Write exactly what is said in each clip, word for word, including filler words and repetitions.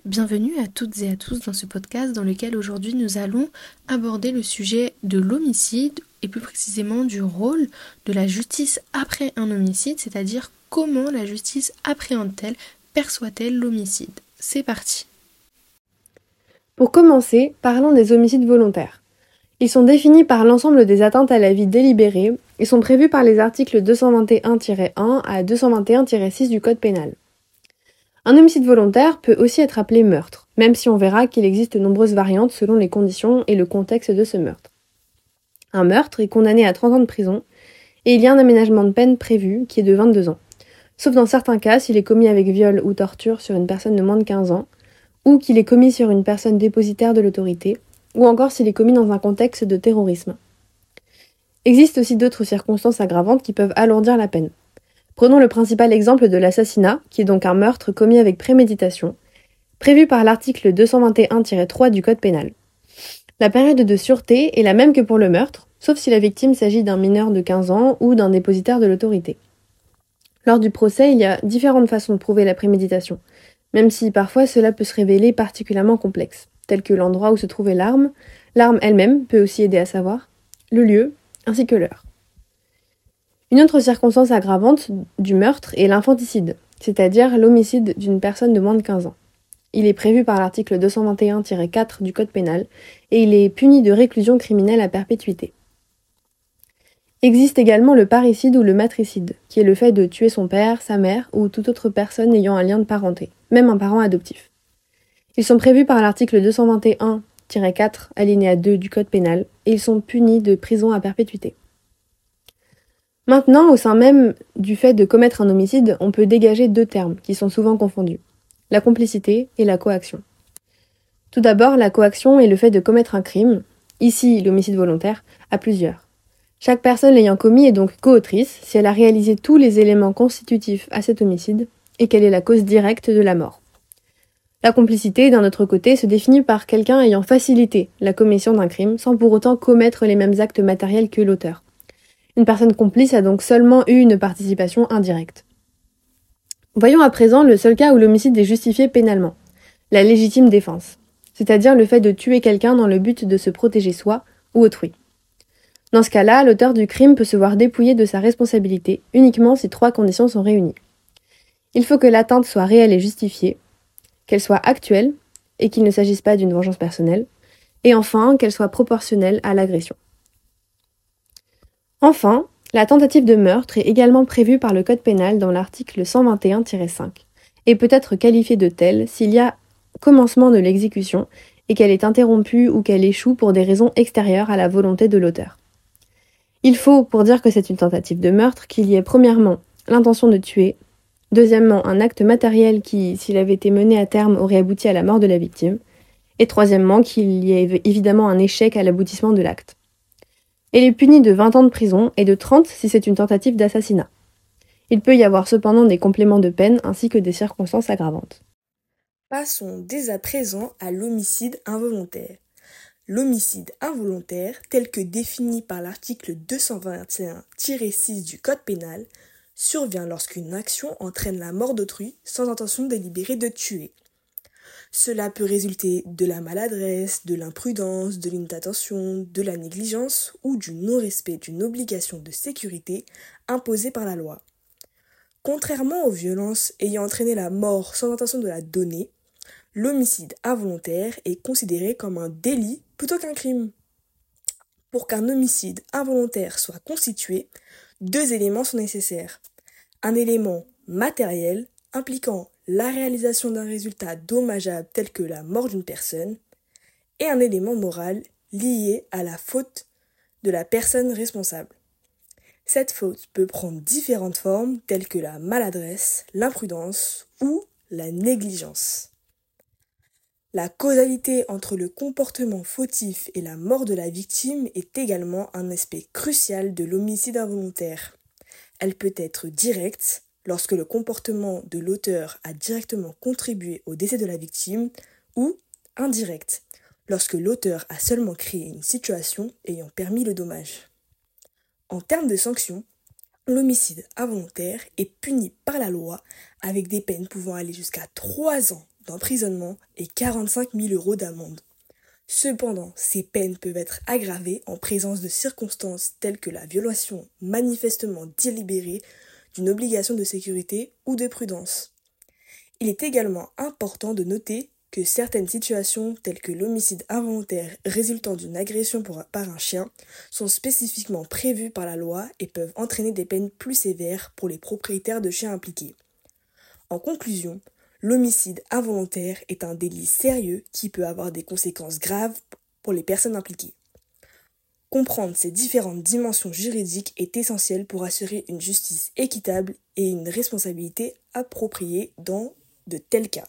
Bienvenue à toutes et à tous dans ce podcast dans lequel aujourd'hui nous allons aborder le sujet de l'homicide et plus précisément du rôle de la justice après un homicide, c'est-à-dire comment la justice appréhende-t-elle, perçoit-elle l'homicide. C'est parti. Pour commencer, parlons des homicides volontaires. Ils sont définis par l'ensemble des atteintes à la vie délibérée et sont prévus par les articles deux cent vingt et un tiret un à deux cent vingt et un tiret six du Code pénal. Un homicide volontaire peut aussi être appelé meurtre, même si on verra qu'il existe de nombreuses variantes selon les conditions et le contexte de ce meurtre. Un meurtre est condamné à trente ans de prison et il y a un aménagement de peine prévu qui est de vingt-deux ans, sauf dans certains cas s'il est commis avec viol ou torture sur une personne de moins de quinze ans, ou qu'il est commis sur une personne dépositaire de l'autorité, ou encore s'il est commis dans un contexte de terrorisme. Existent aussi d'autres circonstances aggravantes qui peuvent alourdir la peine. Prenons le principal exemple de l'assassinat, qui est donc un meurtre commis avec préméditation, prévu par l'article deux cent vingt et un tiret trois du Code pénal. La période de sûreté est la même que pour le meurtre, sauf si la victime s'agit d'un mineur de quinze ans ou d'un dépositaire de l'autorité. Lors du procès, il y a différentes façons de prouver la préméditation, même si parfois cela peut se révéler particulièrement complexe, tel que l'endroit où se trouvait l'arme, l'arme elle-même peut aussi aider à savoir, le lieu, ainsi que l'heure. Une autre circonstance aggravante du meurtre est l'infanticide, c'est-à-dire l'homicide d'une personne de moins de quinze ans. Il est prévu par l'article deux cent vingt et un tiret quatre du Code pénal et il est puni de réclusion criminelle à perpétuité. Existe également le parricide ou le matricide, qui est le fait de tuer son père, sa mère ou toute autre personne ayant un lien de parenté, même un parent adoptif. Ils sont prévus par l'article deux cent vingt et un tiret quatre alinéa deux du Code pénal et ils sont punis de prison à perpétuité. Maintenant, au sein même du fait de commettre un homicide, on peut dégager deux termes qui sont souvent confondus, la complicité et la coaction. Tout d'abord, la coaction est le fait de commettre un crime, ici l'homicide volontaire, à plusieurs. Chaque personne l'ayant commis est donc coautrice si elle a réalisé tous les éléments constitutifs à cet homicide et qu'elle est la cause directe de la mort. La complicité, d'un autre côté, se définit par quelqu'un ayant facilité la commission d'un crime sans pour autant commettre les mêmes actes matériels que l'auteur. Une personne complice a donc seulement eu une participation indirecte. Voyons à présent le seul cas où l'homicide est justifié pénalement, la légitime défense, c'est-à-dire le fait de tuer quelqu'un dans le but de se protéger soi ou autrui. Dans ce cas-là, l'auteur du crime peut se voir dépouillé de sa responsabilité uniquement si trois conditions sont réunies. Il faut que l'atteinte soit réelle et justifiée, qu'elle soit actuelle et qu'il ne s'agisse pas d'une vengeance personnelle, et enfin qu'elle soit proportionnelle à l'agression. Enfin, la tentative de meurtre est également prévue par le Code pénal dans l'article cent vingt et un tiret cinq et peut être qualifiée de telle s'il y a commencement de l'exécution et qu'elle est interrompue ou qu'elle échoue pour des raisons extérieures à la volonté de l'auteur. Il faut, pour dire que c'est une tentative de meurtre, qu'il y ait premièrement l'intention de tuer, deuxièmement un acte matériel qui, s'il avait été mené à terme, aurait abouti à la mort de la victime, et troisièmement qu'il y ait évidemment un échec à l'aboutissement de l'acte. Elle est punie de vingt ans de prison et de trente si c'est une tentative d'assassinat. Il peut y avoir cependant des compléments de peine ainsi que des circonstances aggravantes. Passons dès à présent à l'homicide involontaire. L'homicide involontaire, tel que défini par l'article deux cent vingt et un tiret six du Code pénal, survient lorsqu'une action entraîne la mort d'autrui sans intention délibérée de tuer. Cela peut résulter de la maladresse, de l'imprudence, de l'inattention, de la négligence ou du non-respect d'une obligation de sécurité imposée par la loi. Contrairement aux violences ayant entraîné la mort sans intention de la donner, l'homicide involontaire est considéré comme un délit plutôt qu'un crime. Pour qu'un homicide involontaire soit constitué, deux éléments sont nécessaires. Un élément matériel impliquant la réalisation d'un résultat dommageable tel que la mort d'une personne, et un élément moral lié à la faute de la personne responsable. Cette faute peut prendre différentes formes telles que la maladresse, l'imprudence ou la négligence. La causalité entre le comportement fautif et la mort de la victime est également un aspect crucial de l'homicide involontaire. Elle peut être directe, lorsque le comportement de l'auteur a directement contribué au décès de la victime, ou indirecte, lorsque l'auteur a seulement créé une situation ayant permis le dommage. En termes de sanctions, l'homicide involontaire est puni par la loi avec des peines pouvant aller jusqu'à trois ans d'emprisonnement et quarante-cinq mille euros d'amende. Cependant, ces peines peuvent être aggravées en présence de circonstances telles que la violation manifestement délibérée d'une obligation de sécurité ou de prudence. Il est également important de noter que certaines situations telles que l'homicide involontaire résultant d'une agression par un chien sont spécifiquement prévues par la loi et peuvent entraîner des peines plus sévères pour les propriétaires de chiens impliqués. En conclusion, l'homicide involontaire est un délit sérieux qui peut avoir des conséquences graves pour les personnes impliquées. Comprendre ces différentes dimensions juridiques est essentiel pour assurer une justice équitable et une responsabilité appropriée dans de tels cas.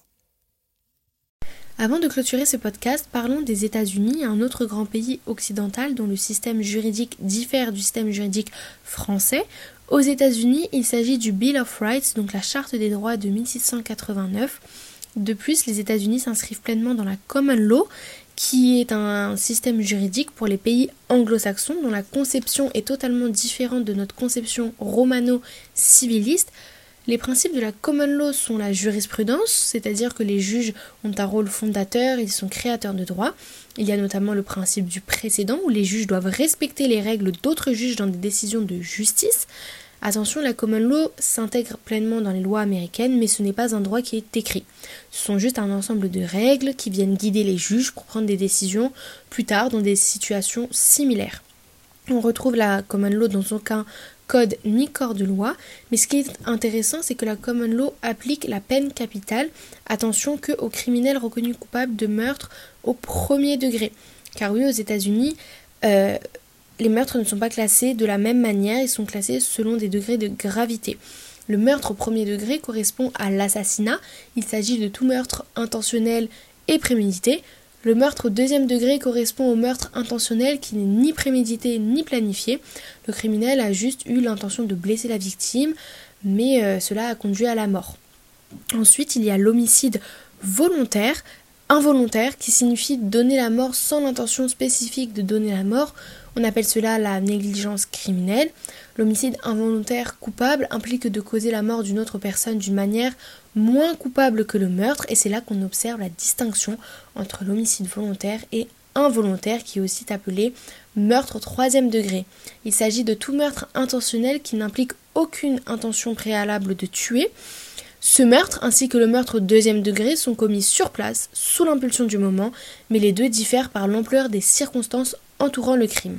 Avant de clôturer ce podcast, parlons des États-Unis, un autre grand pays occidental dont le système juridique diffère du système juridique français. Aux États-Unis, il s'agit du Bill of Rights, donc la Charte des droits de mille six cent quatre-vingt-neuf. De plus, les États-Unis s'inscrivent pleinement dans la Common Law, qui est un système juridique pour les pays anglo-saxons dont la conception est totalement différente de notre conception romano-civiliste. Les principes de la Common Law sont la jurisprudence, c'est-à-dire que les juges ont un rôle fondateur, ils sont créateurs de droit. Il y a notamment le principe du précédent, où les juges doivent respecter les règles d'autres juges dans des décisions de justice. Attention, la Common Law s'intègre pleinement dans les lois américaines, mais ce n'est pas un droit qui est écrit. Ce sont juste un ensemble de règles qui viennent guider les juges pour prendre des décisions plus tard dans des situations similaires. On retrouve la Common Law dans aucun code ni corps de loi, mais ce qui est intéressant, c'est que la Common Law applique la peine capitale, attention que aux criminels reconnus coupables de meurtre au premier degré. Car oui, aux États-Unis, euh, les meurtres ne sont pas classés de la même manière, ils sont classés selon des degrés de gravité. Le meurtre au premier degré correspond à l'assassinat, il s'agit de tout meurtre intentionnel et prémédité. Le meurtre au deuxième degré correspond au meurtre intentionnel qui n'est ni prémédité ni planifié. Le criminel a juste eu l'intention de blesser la victime, mais euh, cela a conduit à la mort. Ensuite, il y a l'homicide volontaire, involontaire, qui signifie donner la mort sans l'intention spécifique de donner la mort. On appelle cela la négligence criminelle. L'homicide involontaire coupable implique de causer la mort d'une autre personne d'une manière moins coupable que le meurtre, et c'est là qu'on observe la distinction entre l'homicide volontaire et involontaire, qui est aussi appelé meurtre au troisième degré. Il s'agit de tout meurtre intentionnel qui n'implique aucune intention préalable de tuer. Ce meurtre ainsi que le meurtre au deuxième degré sont commis sur place, sous l'impulsion du moment, mais les deux diffèrent par l'ampleur des circonstances entourant le crime.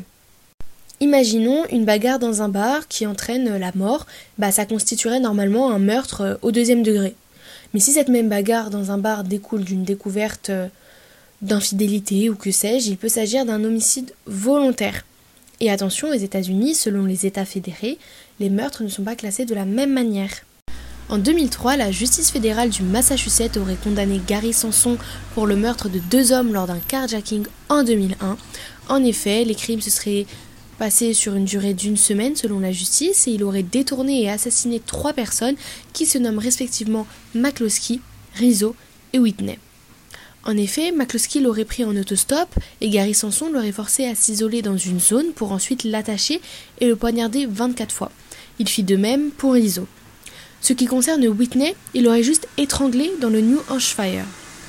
Imaginons une bagarre dans un bar qui entraîne la mort, bah ça constituerait normalement un meurtre au deuxième degré. Mais si cette même bagarre dans un bar découle d'une découverte d'infidélité ou que sais-je, il peut s'agir d'un homicide volontaire. Et attention, aux États-Unis, selon les États fédérés, les meurtres ne sont pas classés de la même manière. En deux mille trois, la justice fédérale du Massachusetts aurait condamné Gary Sanson pour le meurtre de deux hommes lors d'un carjacking en deux mille un. En effet, les crimes se seraient passés sur une durée d'une semaine selon la justice et il aurait détourné et assassiné trois personnes qui se nomment respectivement McCloskey, Rizzo et Whitney. En effet, McCloskey l'aurait pris en autostop et Gary Sanson l'aurait forcé à s'isoler dans une zone pour ensuite l'attacher et le poignarder vingt-quatre fois. Il fit de même pour Rizzo. Ce qui concerne Whitney, il l'aurait juste étranglé dans le New Hampshire.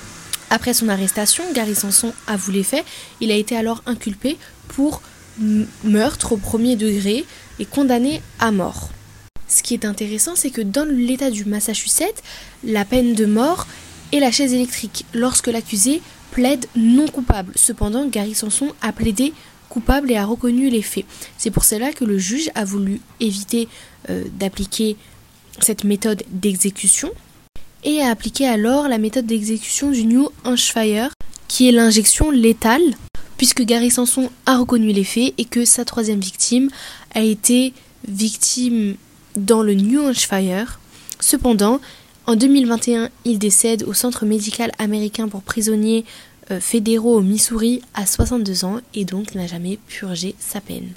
Après son arrestation, Gary Sanson avoue les faits. Il a été alors inculpé pour meurtre au premier degré et condamné à mort. Ce qui est intéressant, c'est que dans l'état du Massachusetts, la peine de mort est la chaise électrique lorsque l'accusé plaide non coupable. Cependant, Gary Sanson a plaidé coupable et a reconnu les faits. C'est pour cela que le juge a voulu éviter euh, d'appliquer cette méthode d'exécution et a appliqué alors la méthode d'exécution du New Hampshire, qui est l'injection létale, puisque Gary Sanson a reconnu les faits et que sa troisième victime a été victime dans le New Hampshire. Cependant, en deux mille vingt et un, il décède au centre médical américain pour prisonniers euh, fédéraux au Missouri à soixante-deux ans et donc n'a jamais purgé sa peine.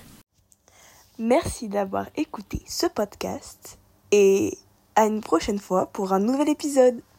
Merci d'avoir écouté ce podcast et à une prochaine fois pour un nouvel épisode.